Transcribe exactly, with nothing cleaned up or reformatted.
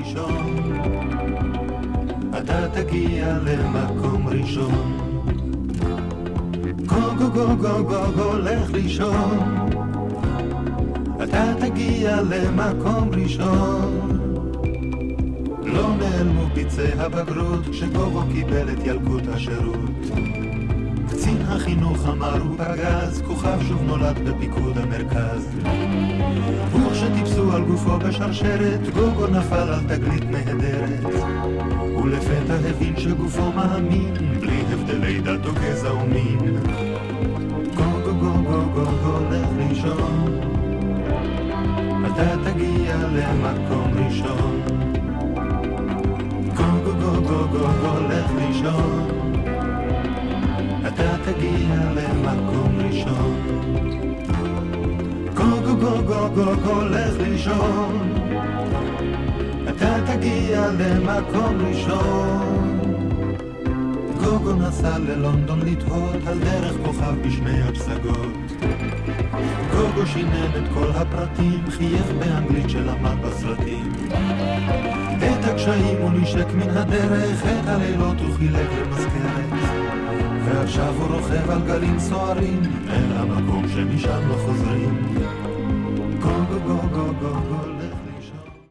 לישון, אתה תגיע למקום ראשון. גו גו גו גו גו גו לך לישון, אתה תגיע למקום ראשון. לא נעלמו פיצי הבגרות כשגובו קיבל את ילקוט השירות. קצין החינוך אמר הוא פגז, כוכב שוב נולד בפיקוד המרכז. וכשטיפסו על גופו בשרשרת, גוגו נפל על תגלית נהדרת. ולפתע הבין שגופו מאמין, בלי הבדלי דת או גזע ומין. גוגו גוגו גוגו לך לישון, אתה תגיע למקום ראשון. גוגו גוגו גוגו לך לישון, אתה תגיע למקום ראשון. גוגו גוגו גוגו לך לישון, אתה תגיע למקום ראשון. גוגו נסע ללונדון לתהות על דרך כוכב בשמי הפסגות. גוגו שינן את כל הפרטים, חייך באנגלית שלמד בסרטים. את הקשיים הוא נשק מן הדרך, את הלילות הוא חילק למזכרת. ועכשיו הוא רוכב על גלים סוערים אל המקום שמשם לא חוזרים. גוגו גוגו גוגו